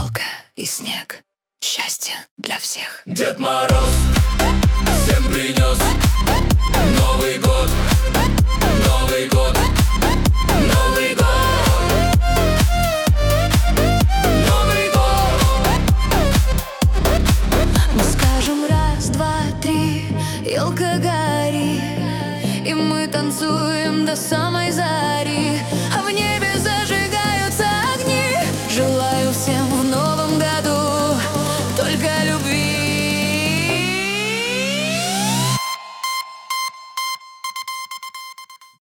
елка и снег, счастье для всех. Дед Мороз всем принес Новый год, Новый год, Новый год, Новый год. Мы скажем раз, два, три, елка гори, и мы танцуем до самой зари, а в небе зажигаются огни. Желаю всем